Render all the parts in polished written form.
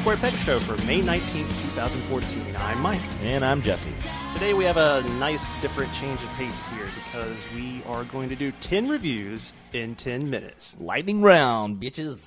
Square Peg Show for May 19th, 2014. I'm Mike. And I'm Jesse. Today we have a nice, different change of pace here because we are going to do 10 reviews in 10 minutes. Lightning round, bitches.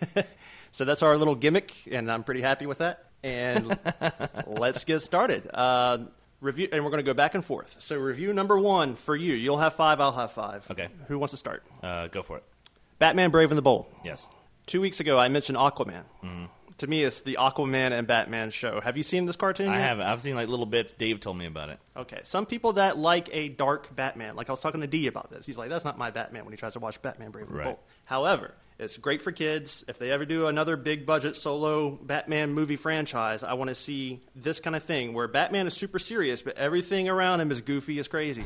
So that's our little gimmick, and I'm pretty happy with that. And let's get started. Review, and we're going to go back and forth. So review number 1 for you. You'll have 5, I'll have 5. Okay. Who wants to start? Go for it. Batman Brave and the Bold. Yes. 2 weeks ago, I mentioned Aquaman. Mm-hmm. To me, it's the Aquaman and Batman show. Have you seen this cartoon yet? I haven't. I've seen like little bits. Dave told me about it. Okay. Some people that like a dark Batman, like I was talking to D about this. He's like, that's not my Batman when he tries to watch Batman Brave and the Bold. However, it's great for kids. If they ever do another big budget solo Batman movie franchise, I want to see this kind of thing where Batman is super serious, but everything around him is goofy as crazy.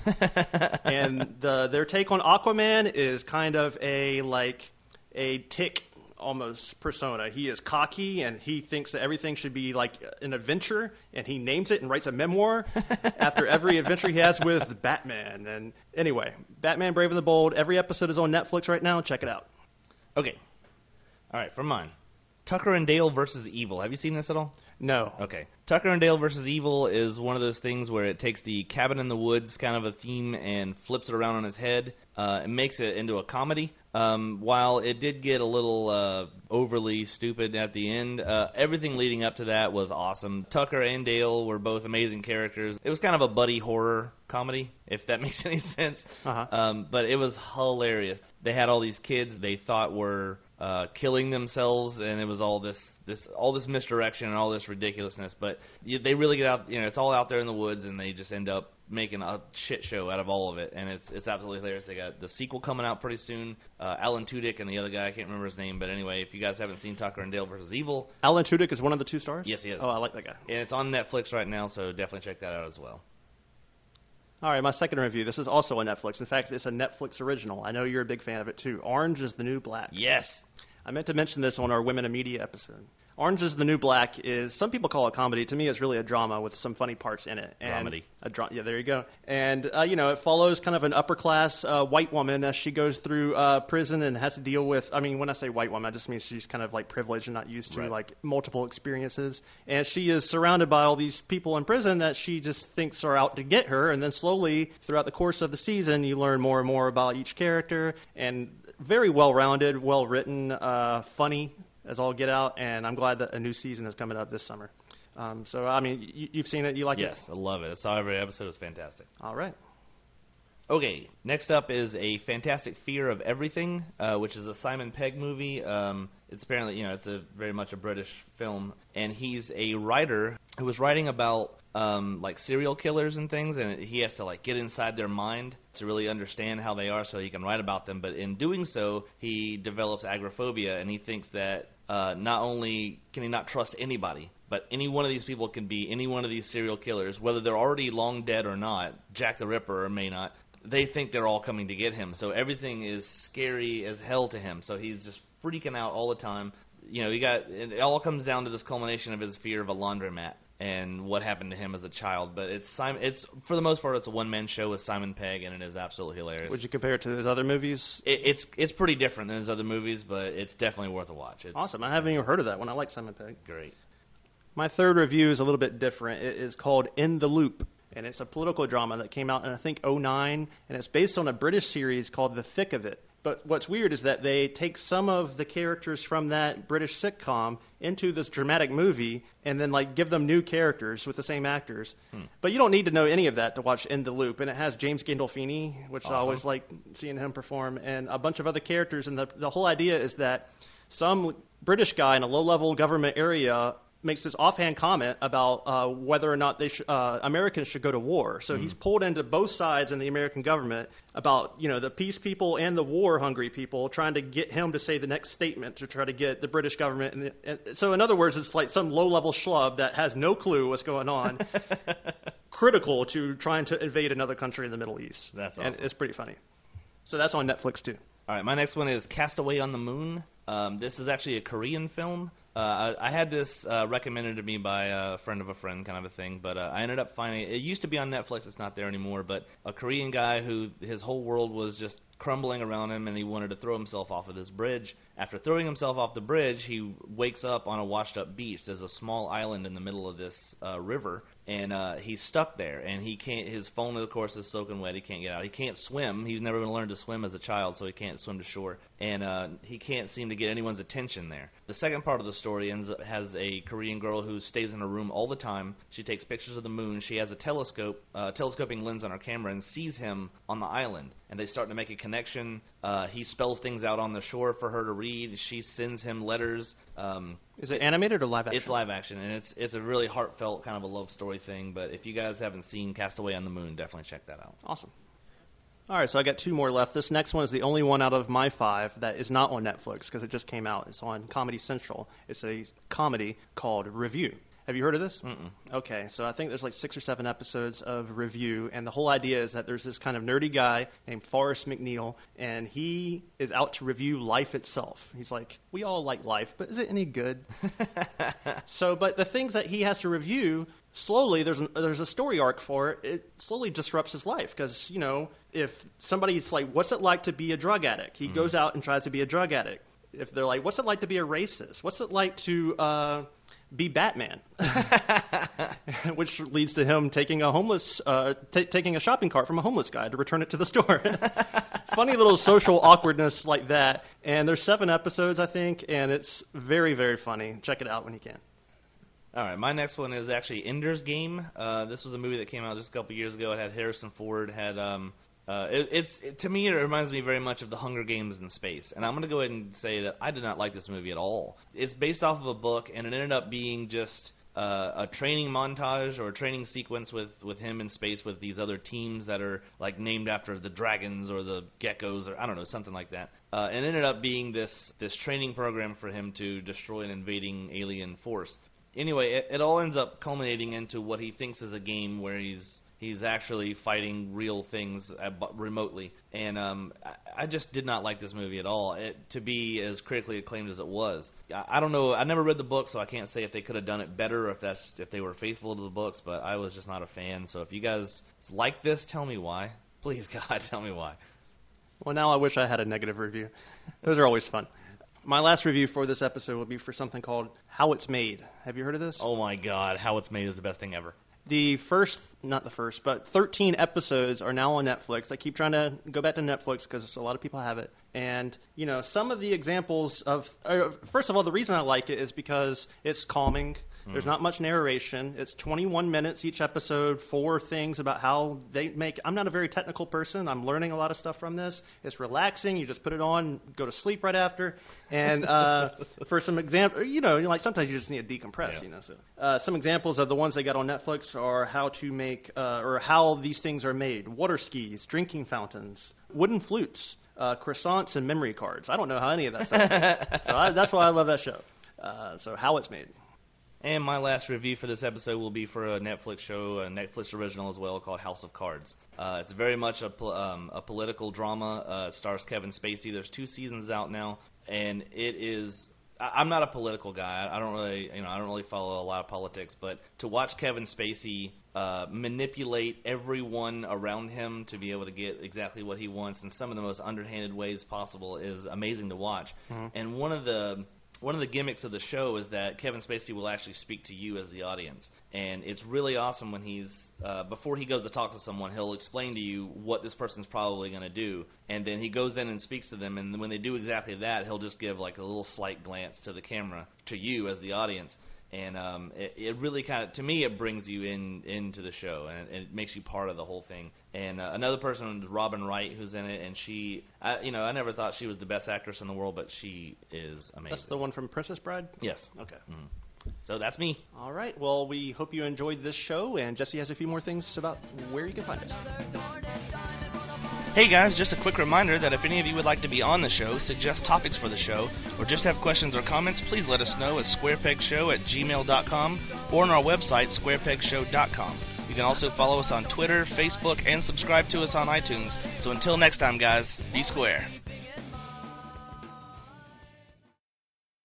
And their take on Aquaman is kind of a tick almost persona. He is cocky and he thinks that everything should be like an adventure, and he names it and writes a memoir after every adventure he has with Batman. And anyway, Batman Brave and the Bold, every episode is on Netflix right now. Check it out. Okay. All right, for mine. Tucker and Dale versus Evil. Have you seen this at all? No. Okay. Tucker and Dale versus Evil is one of those things where it takes the cabin in the woods kind of a theme and flips it around on its head and makes it into a comedy. While it did get a little overly stupid at the end, everything leading up to that was awesome. Tucker and Dale were both amazing characters. It was kind of a buddy horror comedy, if that makes any sense. Uh-huh. But it was hilarious. They had all these kids they thought were killing themselves, and it was all this misdirection and all this ridiculousness. But they really get out. It's all out there in the woods, and they just end up making a shit show out of all of it, and it's absolutely hilarious. They got the sequel coming out pretty soon. Alan Tudyk and the other guy, I can't remember his name, but anyway, if you guys haven't seen Tucker and Dale versus Evil, Alan Tudyk is one of the 2 stars? Yes, he is. Oh, I like that guy. And it's on Netflix right now, so definitely check that out as well. All right, my second review. This is also on Netflix. In fact, it's a Netflix original. I know you're a big fan of it too. Orange is the New Black. Yes. I meant to mention this on our Women in Media episode. Orange is the New Black is, some people call it comedy. To me, it's really a drama with some funny parts in it. Dramedy. Yeah, there you go. And, it follows kind of an upper-class white woman as she goes through prison and has to deal with, when I say white woman, I just mean she's kind of like privileged and not used to multiple experiences. And she is surrounded by all these people in prison that she just thinks are out to get her. And then slowly, throughout the course of the season, you learn more and more about each character. And very well-rounded, well-written, funny as all get out, and I'm glad that a new season is coming up this summer. You've seen it, you like it? Yes, I love it. I saw every episode. It was fantastic. All right. Okay, next up is A Fantastic Fear of Everything, which is a Simon Pegg movie. It's apparently, it's very much a British film, and he's a writer who was writing about serial killers and things, and he has to get inside their mind to really understand how they are so he can write about them. But in doing so, he develops agoraphobia, and he thinks that not only can he not trust anybody, but any one of these people can be any one of these serial killers, whether they're already long dead or not, Jack the Ripper or may not. They think they're all coming to get him, so everything is scary as hell to him. So he's just freaking out all the time. It all comes down to this culmination of his fear of a laundromat and what happened to him as a child. But it's for the most part, it's a one-man show with Simon Pegg, and it is absolutely hilarious. Would you compare it to his other movies? It's pretty different than his other movies, but it's definitely worth a watch. Awesome. I haven't even heard of that one. I like Simon Pegg. Great. My third review is a little bit different. It is called In the Loop, and it's a political drama that came out in, I think, 2009, and it's based on a British series called The Thick of It. But what's weird is that they take some of the characters from that British sitcom into this dramatic movie and then give them new characters with the same actors. But you don't need to know any of that to watch In the Loop. And it has James Gandolfini, which awesome. I always like seeing him perform, and a bunch of other characters. And the whole idea is that some British guy in a low-level government area makes this offhand comment about whether or not Americans should go to war. So he's pulled into both sides in the American government about the peace people and the war-hungry people, trying to get him to say the next statement to try to get the British government. And so in other words, it's like some low-level schlub that has no clue what's going on, critical to trying to invade another country in the Middle East. That's awesome. And it's pretty funny. So that's on Netflix too. All right, my next one is Castaway on the Moon. This is actually a Korean film. I had this recommended to me by a friend of a friend kind of a thing, but I ended up finding it. It used to be on Netflix. It's not there anymore, but a Korean guy who his whole world was just crumbling around him, and he wanted to throw himself off of this bridge. After throwing himself off the bridge, he wakes up on a washed-up beach. There's a small island in the middle of this river, and he's stuck there. And he can't. His phone, of course, is soaking wet. He can't get out. He can't swim. He's never learned to swim as a child, so he can't swim to shore. And he can't seem to get anyone's attention there. The second part of the story has a Korean girl who stays in her room all the time. She takes pictures of the moon. She has a telescoping lens on her camera, and sees him on the island. And they start to make a connection. He spells things out on the shore for her to read. She sends him letters. Is it animated or live action? It's live action, and it's a really heartfelt kind of a love story thing. But if you guys haven't seen Castaway on the Moon, definitely check that out. Awesome. All right, so I got 2 more left. This next one is the only one out of my 5 that is not on Netflix because it just came out. It's on Comedy Central. It's a comedy called Review. Have you heard of this? Mm-mm. Okay, so I think there's like 6 or 7 episodes of Review, and the whole idea is that there's this kind of nerdy guy named Forrest McNeil, and he is out to review life itself. He's like, we all like life, but is it any good? But the things that he has to review, slowly, there's a story arc for it. It slowly disrupts his life because, if somebody's like, what's it like to be a drug addict? He goes out and tries to be a drug addict. If they're like, what's it like to be a racist? What's it like to be Batman? Which leads to him taking taking a shopping cart from a homeless guy to return it to the store. Funny little social awkwardness like that. And there's 7 episodes, I think, and it's very, very funny. Check it out when you can. All right, my next one is actually Ender's Game. This was a movie that came out just a couple years ago. It had Harrison Ford, had to me, it reminds me very much of the Hunger Games in space. And I'm going to go ahead and say that I did not like this movie at all. It's based off of a book, and it ended up being just a training montage or a training sequence with him in space with these other teams that are like named after the dragons or the geckos or I don't know, something like that. And it ended up being this training program for him to destroy an invading alien force. Anyway, it all ends up culminating into what he thinks is a game where he's actually fighting real things remotely. And I just did not like this movie at all, to be as critically acclaimed as it was. I don't know. I never read the book, so I can't say if they could have done it better or if they were faithful to the books, but I was just not a fan. So if you guys like this, tell me why. Please, God, tell me why. Well, now I wish I had a negative review. Those are always fun. My last review for this episode will be for something called How It's Made. Have you heard of this? Oh, my God. How It's Made is the best thing ever. Not the first, but 13 episodes are now on Netflix. I keep trying to go back to Netflix because a lot of people have it. And, some of the examples of... first of all, the reason I like it is because it's calming. There's not much narration. It's 21 minutes each episode, 4 things about how they make... I'm not a very technical person. I'm learning a lot of stuff from this. It's relaxing. You just put it on, go to sleep right after. And for some example, sometimes you just need to decompress, Yeah. So, some examples of the ones they got on Netflix are how to make, or how these things are made. Water skis, drinking fountains, wooden flutes, croissants, and memory cards. I don't know how any of that stuff is made. So that's why I love that show. So How It's Made. And my last review for this episode will be for a Netflix show, a Netflix original as well, called House of Cards. It's very much a political drama. It stars Kevin Spacey. There's 2 seasons out now, and it is. I'm not a political guy. I don't really follow a lot of politics. But to watch Kevin Spacey manipulate everyone around him to be able to get exactly what he wants in some of the most underhanded ways possible is amazing to watch. Mm-hmm. And one of the gimmicks of the show is that Kevin Spacey will actually speak to you as the audience. And it's really awesome when he's, before he goes to talk to someone, he'll explain to you what this person's probably going to do. And then he goes in and speaks to them. And when they do exactly that, he'll just give like a little slight glance to the camera, to you as the audience. And it really kind of, to me, it brings you into the show, and it makes you part of the whole thing. And another person is Robin Wright, who's in it, and she, I never thought she was the best actress in the world, but she is amazing. That's the one from Princess Bride? Yes. Okay. Mm-hmm. So that's me. All right. Well, we hope you enjoyed this show, and Jesse has a few more things about where you can find us. Hey guys, just a quick reminder that if any of you would like to be on the show, suggest topics for the show, or just have questions or comments, please let us know at squarepegshow@gmail.com or on our website, squarepegshow.com. You can also follow us on Twitter, Facebook, and subscribe to us on iTunes. So until next time, guys, be square.